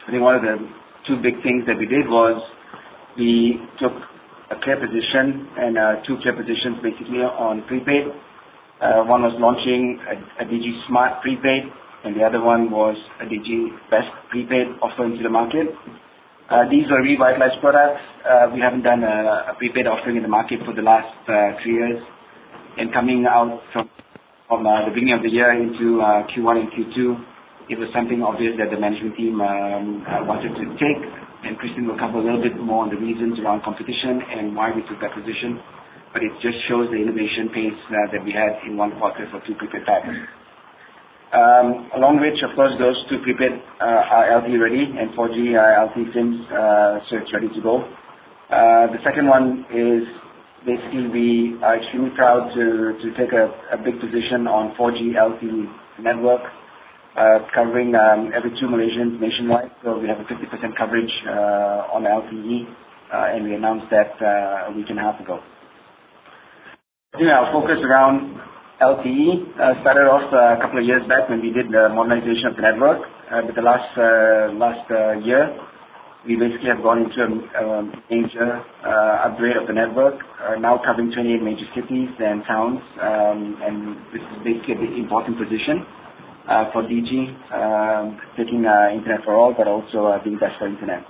I think one of the two big things that we did was we took a clear position and two clear positions basically on prepaid. One was launching a Digi Smart prepaid, and the other one was a Digi Best prepaid offer into the market. These were revitalized products. We haven't done a prepaid offering in the market for the last 3 years. And coming out from the beginning of the year into Q1 and Q2, it was something obvious that the management team wanted to take. And Christian will cover a little bit more on the reasons around competition and why we took that position. But it just shows the innovation pace that we had in one quarter for two prepaid packs. Along which, of course, those two prepaid are LTE ready and 4G LTE SIMs, so it's ready to go. The second one is basically we are extremely proud to take a big position on 4G LTE network, covering every 2 Malaysians nationwide. So we have a 50% coverage on LTE, and we announced that a week and a half ago. Our focus around LTE started off a couple of years back when we did the modernization of the network. But the last year, we basically have gone into a major upgrade of the network, now covering 28 major cities and towns, and this is basically an important position for Digi, taking internet for all, but also being best for internet.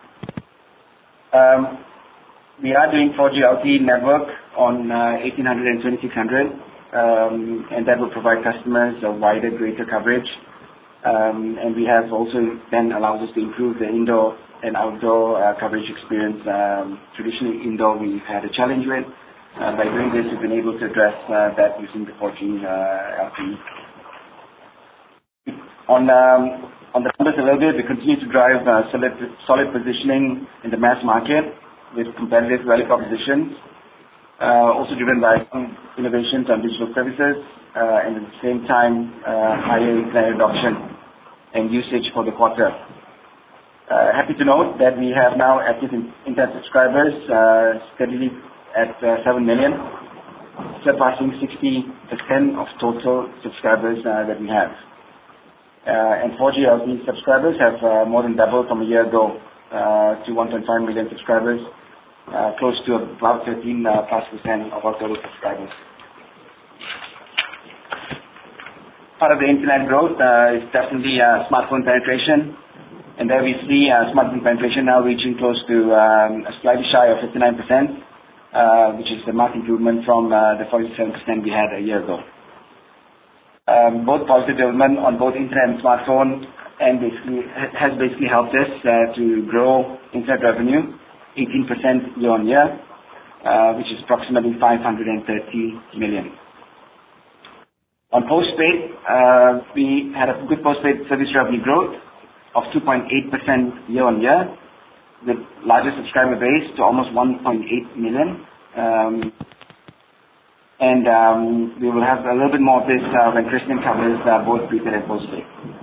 We are doing 4G LTE network on 1800 and 2600, and that will provide customers a wider, greater coverage. And we have also then allows us to improve the indoor and outdoor coverage experience. Traditionally, indoor we've had a challenge with. By doing this, we've been able to address that using the 4G LTE. On the numbers a little bit, we continue to drive solid positioning in the mass market with competitive value propositions, also driven by innovations on digital services, and at the same time, higher internet adoption and usage for the quarter. Happy to note that we have now active internet subscribers steadily at 7 million, surpassing 60% of total subscribers that we have. And 4G LTE subscribers have more than doubled from a year ago to 1.5 million subscribers, close to about 13+% of our total subscribers. Part of the internet growth is definitely smartphone penetration, and there we see smartphone penetration now reaching close to slightly shy of 59%, which is a marked improvement from the 47% we had a year ago. Both positive development on both internet and smartphone and has helped us to grow internet revenue 18% year on year, which is approximately 530 million. On postpaid, we had a good postpaid service revenue growth of 2.8% year on year, with larger subscriber base to almost 1.8 million. And we will have a little bit more of this when Christian covers both prepaid and postpaid.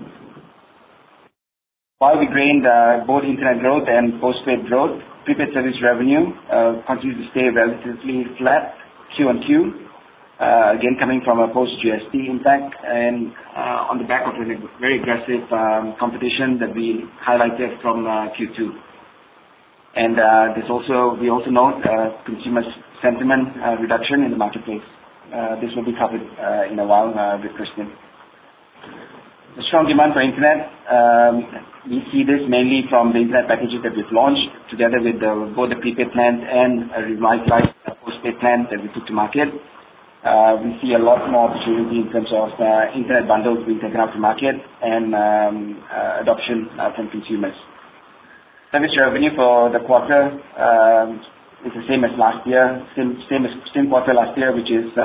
While we gained both internet growth and postpaid growth, prepaid service revenue continues to stay relatively flat Q on Q, again coming from a post-GST impact and on the back of a very aggressive competition that we highlighted from Q2. And we also note consumer sentiment reduction in the marketplace. This will be covered in a while with Christian. The strong demand for internet, we see this mainly from the internet packages that we've launched together with both the prepaid plans and a revitalized postpaid plan that we took to market. We see a lot more opportunity in terms of internet bundles being taken out to market and adoption from consumers. Service revenue for the quarter is the same as last year, same quarter last year, which is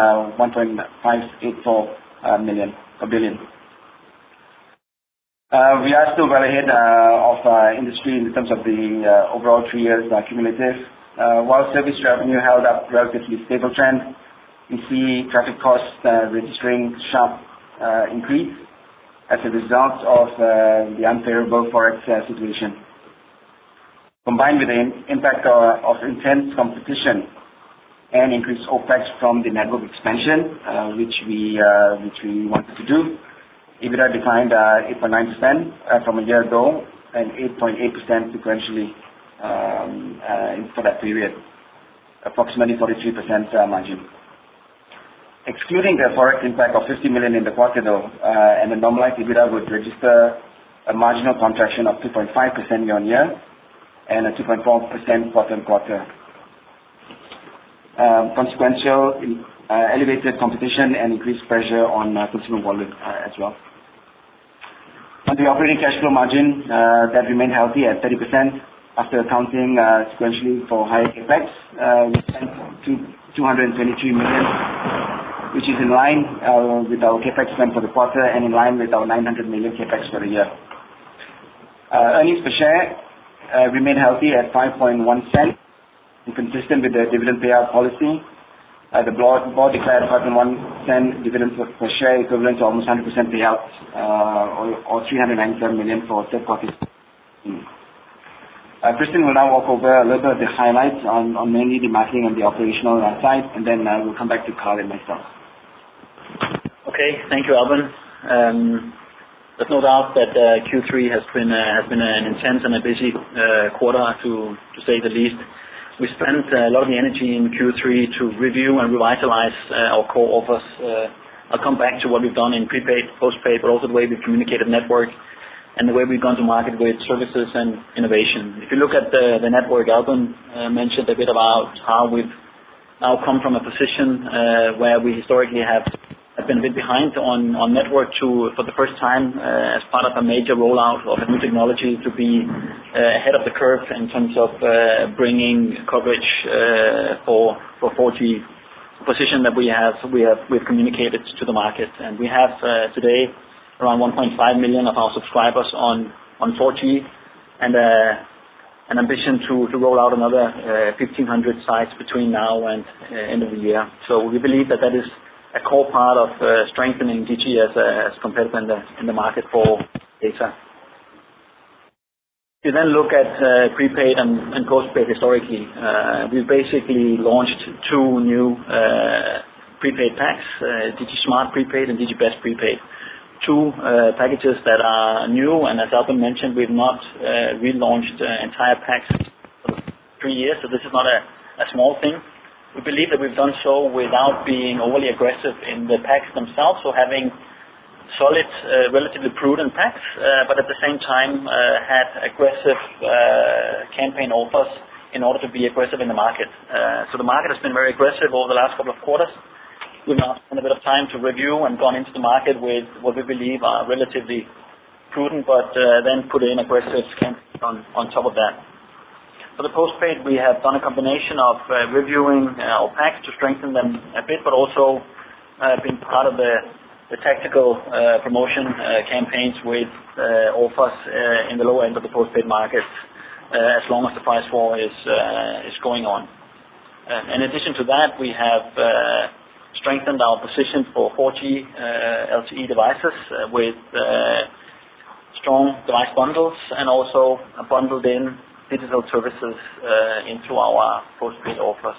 1.584 billion. We are still well ahead of industry in terms of the overall 3 years cumulative. While service revenue held up relatively stable trend, we see traffic costs registering sharp increase as a result of the unfavorable forex situation. Combined with the impact of intense competition and increased OPEX from the network expansion, which we wanted to do, EBITDA declined 8.9% from a year ago and 8.8% sequentially for that period, approximately 43% margin. Excluding the forex impact of 50 million in the quarter though, and the normalized EBITDA would register a marginal contraction of 2.5% year-on-year and a 2.4% quarter-on-quarter. Consequential elevated competition and increased pressure on consumer wallet as well. On the operating cash flow margin, that remained healthy at 30% after accounting sequentially for higher capex. We spent 223 million, which is in line with our capex spend for the quarter and in line with our 900 million capex for the year. Earnings per share remained healthy at 5.1 cents, consistent with the dividend payout policy. The board declared 5.1 cent dividend per share, equivalent to almost 100% payout, or 397 million for third quarter. Christian will now walk over a little bit of the highlights on mainly the marketing and the operational side, and then we'll come back to Carl and myself. Okay, thank you, Alvin. There's no doubt that Q3 has been an intense and a busy quarter, to say the least. We spent a lot of the energy in Q3 to review and revitalize our core offers. I'll come back to what we've done in prepaid, postpaid, but also the way we've communicated network and the way we've gone to market with services and innovation. If you look at the network, Alvin mentioned a bit about how we've now come from a position where we historically have been a bit behind on network to, for the first time, as part of a major rollout of a new technology, to be ahead of the curve in terms of bringing coverage for 4G, position that we've communicated to the market, and we have today around 1.5 million of our subscribers on 4G, and an ambition to roll out another 1,500 sites between now and end of the year. So we believe that is a core part of strengthening Digi as a competitor in the market for data. If you then look at prepaid and postpaid historically, we basically launched two new prepaid packs, Digi Smart Prepaid and Digi Best Prepaid. Two packages that are new, and as Alvin mentioned, we've not relaunched entire packs for 3 years, so this is not a small thing. We believe that we've done so without being overly aggressive in the packs themselves, so having solid, relatively prudent packs, but at the same time had aggressive campaign offers in order to be aggressive in the market. So the market has been very aggressive over the last couple of quarters. We've now spent a bit of time to review and gone into the market with what we believe are relatively prudent, but then put in aggressive campaigns on top of that. For the postpaid, we have done a combination of reviewing our packs to strengthen them a bit, but also been part of the tactical promotion campaigns with offers in the lower end of the postpaid market, as long as the price war is going on. In addition to that, we have strengthened our position for 4G LTE devices with strong device bundles, and also bundled in digital services into our postpaid offers.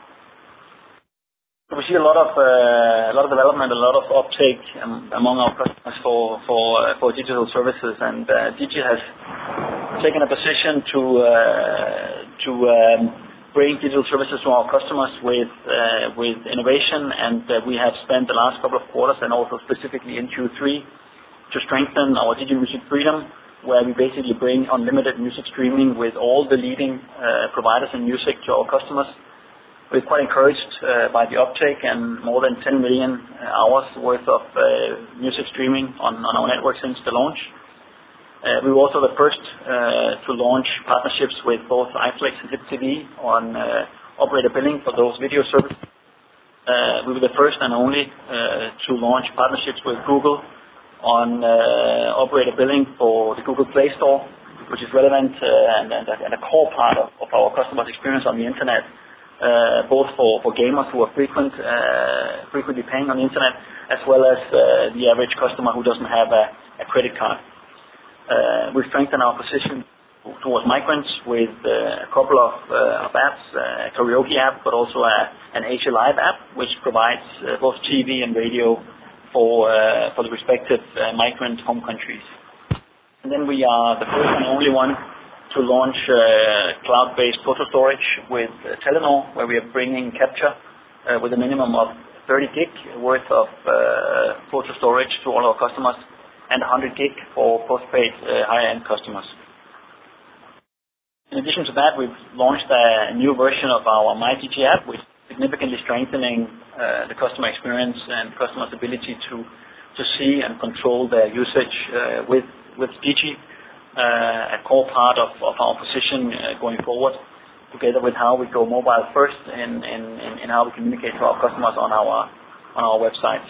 So we see a lot of development, a lot of uptake among our customers for digital services, and Digi has taken a position to bring digital services to our customers with innovation, and we have spent the last couple of quarters, and also specifically in Q3, to strengthen our Digi Music Freedom, where we basically bring unlimited music streaming with all the leading providers in music to our customers. We're quite encouraged by the uptake, and more than 10 million hours worth of music streaming on our network since the launch. We were also the first to launch partnerships with both iFlix and Hit TV on operator billing for those video services. We were the first and only to launch partnerships with Google on operator billing for the Google Play Store, which is relevant and a core part of our customers' experience on the internet, both for gamers who are frequently paying on the internet, as well as the average customer who doesn't have a credit card. We've strengthened our position towards migrants with a couple of apps, a karaoke app, but also an Asia Live app, which provides both TV and radio for the respective migrant home countries. And then we are the first and only one to launch cloud-based photo storage with Telenor, where we are bringing capture with a minimum of 30 gig worth of photo storage to all our customers and 100 gig for postpaid higher-end customers. In addition to that, we've launched a new version of our MyDigi app, which is significantly strengthening the customer experience and customers' ability to see and control their usage with Digi, a core part of our position going forward, together with how we go mobile first in how we communicate to our customers on our websites.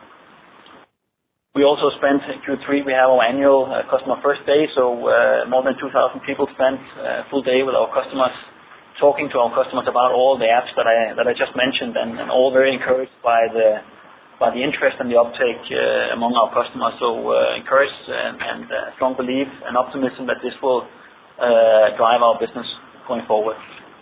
We also spent in Q3, we have our annual Customer First Day, so more than 2,000 people spent a full day with our customers, talking to our customers about all the apps that I just mentioned, and all very encouraged by the interest and the uptake among our customers. So encouraged and strong belief and optimism that this will drive our business going forward.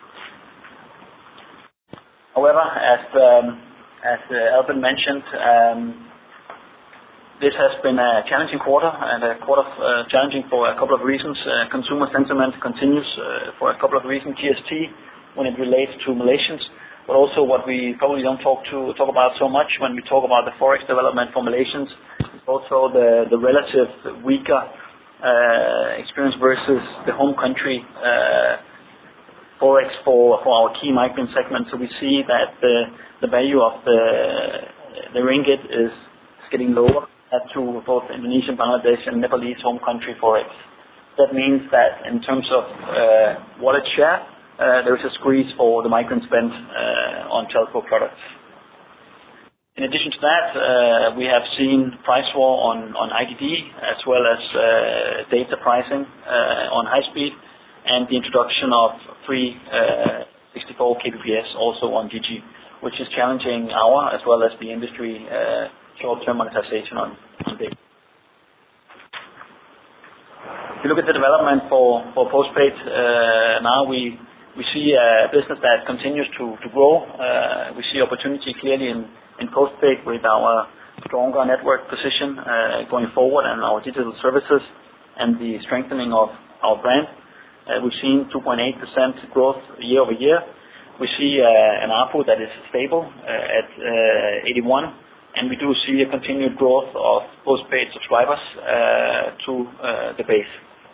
However, as Albin mentioned, this has been a challenging quarter, and a quarter challenging for a couple of reasons. Consumer sentiment continues for a couple of reasons. GST when it relates to Malaysians, but also what we probably don't talk about so much when we talk about the forex development for Malaysians, also the relative weaker experience versus the home country forex for our key migrant segments. So we see that the value of the ringgit is getting lower to both Indonesian, Bangladesh, and Nepalese home country forex. That means that in terms of wallet share, there is a squeeze for the migrant spend on telco products. In addition to that, we have seen price war on IDD, as well as data pricing on high speed, and the introduction of free 64 kbps also on Digi, which is challenging our as well as the industry short-term monetization on data. If you look at the development for postpaid, now we see a business that continues to grow. We see opportunity clearly in postpaid with our stronger network position going forward, and our digital services and the strengthening of our brand. We've seen 2.8% growth year over year. We see an ARPU that is stable at 81, and we do see a continued growth of postpaid subscribers to the base.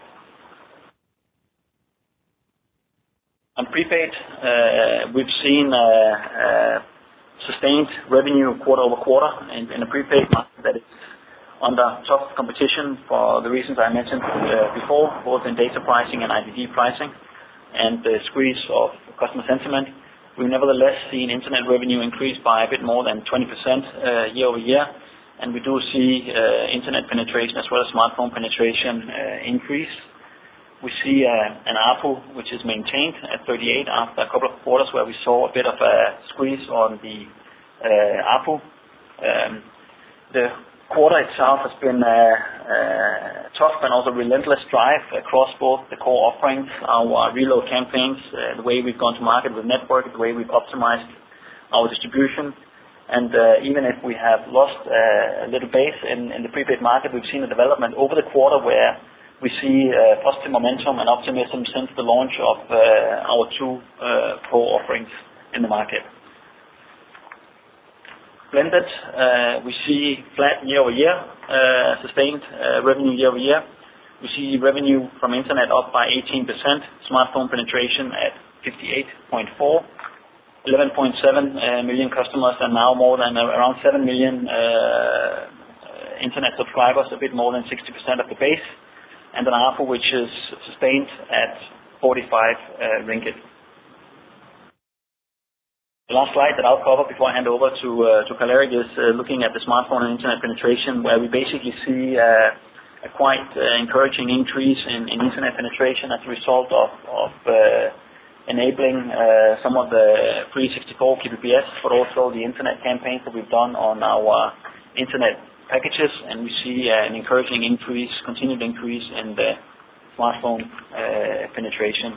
On prepaid, we've seen sustained revenue quarter over quarter in a prepaid market that is under tough competition for the reasons I mentioned before, both in data pricing and IDD pricing, and the squeeze of customer sentiment. We've nevertheless seen internet revenue increase by a bit more than 20% year over year, and we do see internet penetration as well as smartphone penetration increase. We see an ARPU which is maintained at 38 after a couple of quarters where we saw a bit of a squeeze on the ARPU. The quarter itself has been tough and also relentless drive across both the core offerings, our reload campaigns, the way we've gone to market with network, the way we've optimized our distribution. And even if we have lost a little base in the prepaid market, we've seen a development over the quarter where we see positive momentum and optimism since the launch of our two core offerings in the market. Blended, we see flat year over year, sustained revenue year over year. We see revenue from internet up by 18%, smartphone penetration at 58.4, 11.7 million customers, and now more than around 7 million internet subscribers, a bit more than 60% of the base, and an ARPU which is sustained at 45 ringgit. The last slide that I'll cover before I hand over to Karl-Erik is looking at the smartphone and internet penetration, where we basically see a quite encouraging increase in internet penetration as a result of enabling some of the free 64 kbps, but also the internet campaigns that we've done on our internet packages, and we see an encouraging increase, continued increase in the smartphone penetration.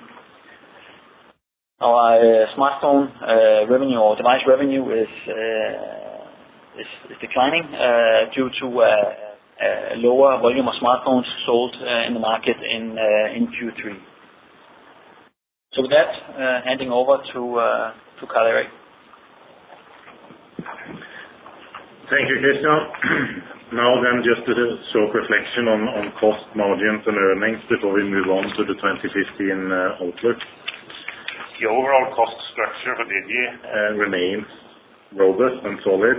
Our smartphone revenue or device revenue is declining due to lower volume of smartphones sold in the market in Q3. So with that, handing over to Karl-Erik. Thank you, Christian. Now then, just a short reflection on cost margins and earnings before we move on to the 2015 outlook. The overall cost structure for Digi remains robust and solid,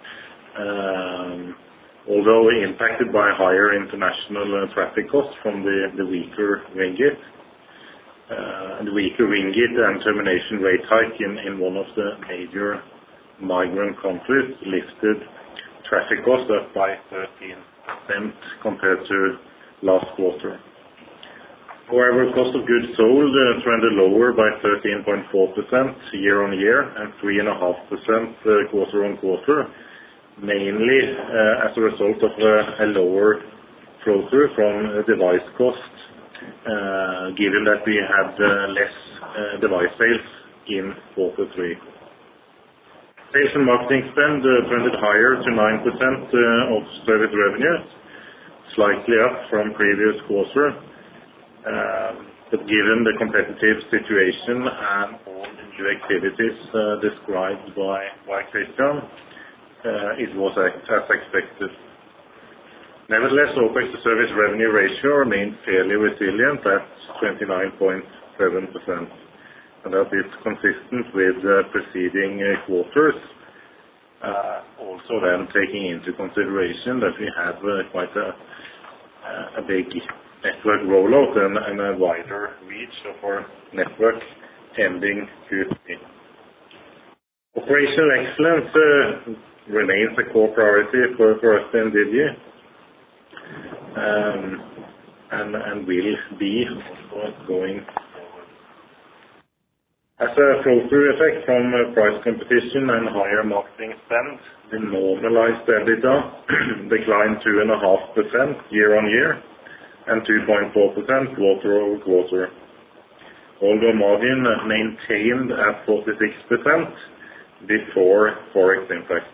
although impacted by higher international traffic costs from the weaker ringgit. The weaker ringgit and termination rate hike in one of the major migrant countries lifted traffic costs up by 13% compared to last quarter. However, cost of goods sold trended lower by 13.4% year-on-year and 3.5% quarter-on-quarter, mainly as a result of a lower flow-through from device costs, given that we had less device sales in quarter 3. Sales and marketing spend trended higher to 9% of service revenue, slightly up from previous quarter. But given the competitive situation and all the new activities described by Christian, it was as expected. Nevertheless, OPEX to service revenue ratio remained fairly resilient at 29.7%. And that is consistent with preceding quarters, also then taking into consideration that we have quite a big network rollout and a wider reach of our network ending Q3. Operational excellence remains a core priority for us in Digi, and will be also going. As a flow-through effect from price competition and higher marketing spend, the normalized EBITDA declined 2.5% year-on-year and 2.4% quarter-over-quarter, although margin maintained at 46% before forex impact.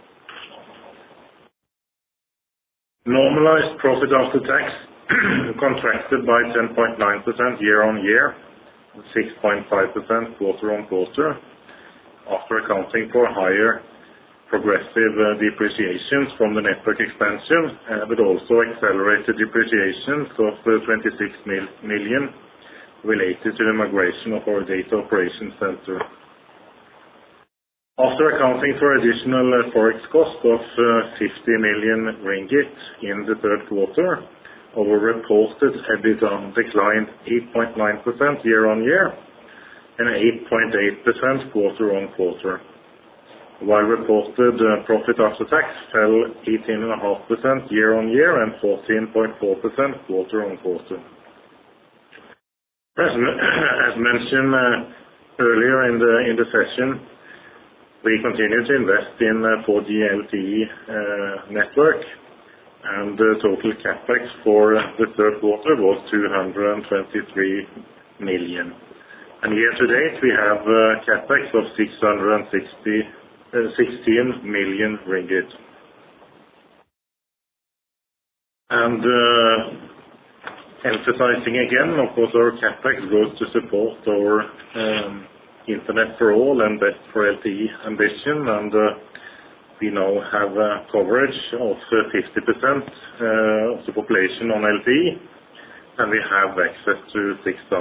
Normalized profit after tax contracted by 10.9% year-on-year, 6.5% quarter-on-quarter, after accounting for higher progressive depreciations from the network expansion, but also accelerated depreciations of 26 million related to the migration of our data operations center. After accounting for additional forex cost of 50 million ringgit in the third quarter, our reported EBITDA declined 8.9% year-on-year and 8.8% quarter-on-quarter, while reported profit after tax fell 18.5% year-on-year and 14.4% quarter-on-quarter. As mentioned earlier in the session, we continue to invest in 4G LTE network, and the total capex for the third quarter was 223 million. And year to date we have capex of 16 million ringgit. And emphasizing again, of course, our capex goes to support our Internet for all and Best for LTE ambition, and we now have a coverage of 50% of the population on LTE, and we have access to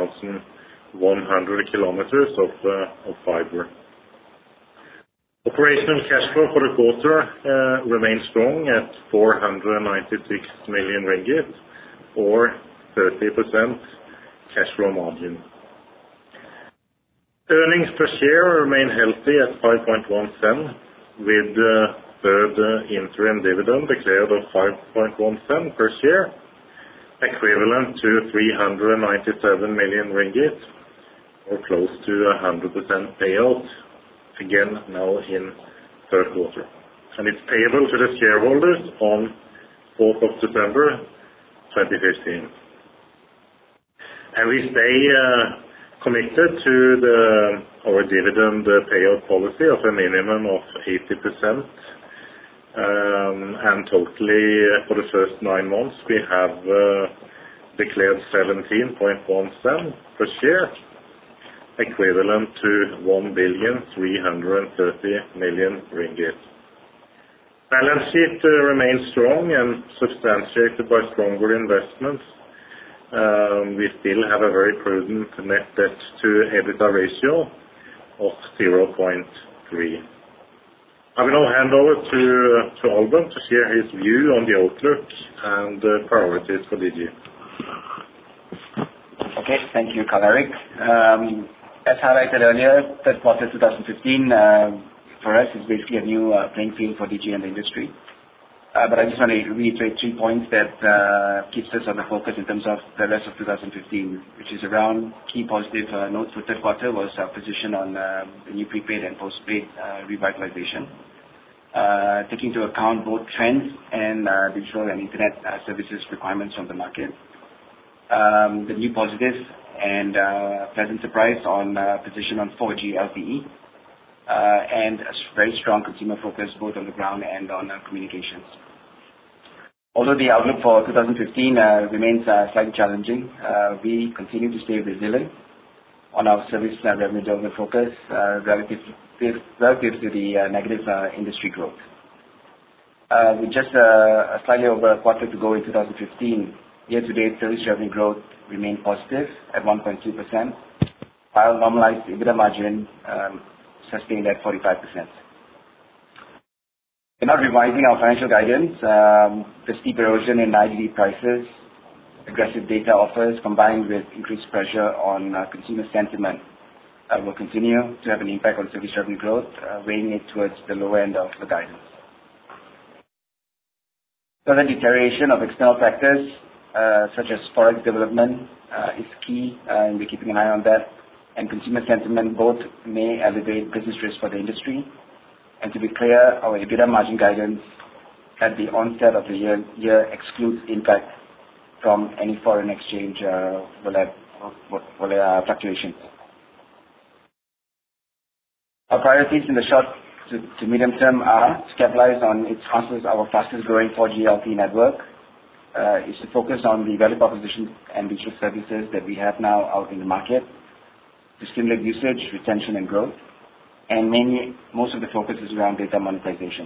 6,100 kilometers of fiber. Operational cash flow for the quarter remains strong at 496 million ringgit, or 30% cash flow margin. Earnings per share remain healthy at 5.1 cents, with third interim dividend declared of 5.1 cents per share, equivalent to 397 million ringgit, or close to 100% payout, again now in third quarter. And it's payable to the shareholders on 4th of December 2015. And we stay committed to our dividend payout policy of a minimum of 80% And totally, for the first 9 months, we have declared 17.1 per share, equivalent to 1,330,000,000 ringgit. Balance sheet remains strong and substantiated by stronger investments. We still have a very prudent net debt to EBITDA ratio of 0.3. I will now hand over to Albern to share his view on the outlook and priorities for Digi. Okay, thank you, Karl-Erik. As highlighted earlier, third quarter 2015 for us is basically a new playing field for Digi and the industry. But I just want to reiterate 3 points that keeps us on the focus in terms of the rest of 2015, which is around key positive notes for third quarter was our position on the new prepaid and postpaid revitalization. Taking into account both trends and digital and internet services requirements from the market. The new positive and pleasant surprise on position on 4G LTE. And a very strong consumer focus both on the ground and on communications. Although the outlook for 2015 remains slightly challenging, we continue to stay resilient on our service revenue development focus relative to the negative industry growth. With just slightly over a quarter to go in 2015, year-to-date service revenue growth remained positive at 1.2%, while normalized EBITDA margin sustained at 45%. We're not revising our financial guidance. The steep erosion in IDD prices, aggressive data offers combined with increased pressure on consumer sentiment will continue to have an impact on service revenue growth, weighing it towards the lower end of the guidance. Further deterioration of external factors such as forex development is key, and we're keeping an eye on that. And consumer sentiment both may elevate business risk for the industry. And to be clear, our EBITDA margin guidance at the onset of the year excludes impact from any foreign exchange fluctuations. Our priorities in the short to medium term are to capitalize on our fastest growing 4G LTE network, is to focus on the value proposition and digital services that we have now out in the market, to stimulate usage, retention, and growth. And mainly, most of the focus is around data monetization.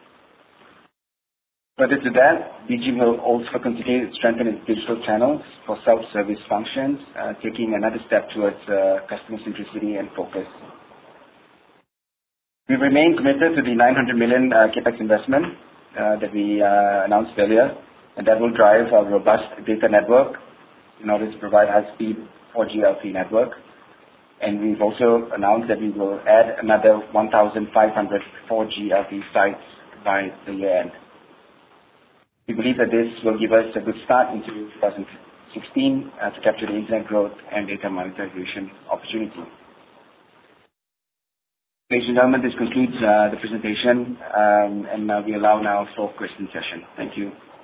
Further to that, Digi will also continue to strengthen its digital channels for self-service functions, taking another step towards customer centricity and focus. We remain committed to the 900 million capex investment that we announced earlier, and that will drive a robust data network in order to provide high-speed 4G LTE network. And we've also announced that we will add another 1,500 4G LTE sites by the year end. We believe that this will give us a good start into 2016 to capture the internet growth and data monetization opportunity. Ladies and gentlemen, this concludes the presentation, and we allow now for question session. Thank you.